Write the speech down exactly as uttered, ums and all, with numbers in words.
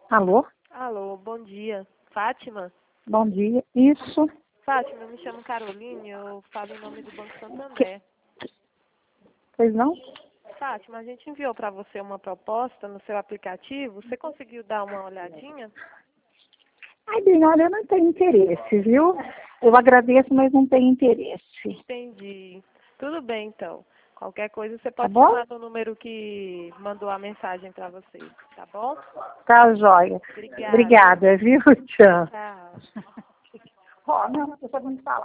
Alô? Alô, bom dia. Fátima? Bom dia. Isso. Fátima, eu me chamo Caroline, eu falo em nome do Banco Santander. Pois não? Fátima, a gente enviou para você uma proposta no seu aplicativo. Você conseguiu dar uma olhadinha? Ai, bem, olha, eu não tenho interesse, viu? Eu agradeço, mas não tenho interesse. Entendi. Tudo bem, então. Qualquer coisa você Tá pode bom? chamar do número que mandou a mensagem para você, tá bom? Tá, joia. Obrigada. Obrigada, viu? Tchau. Tchau. Ó, não, eu só vou te falar.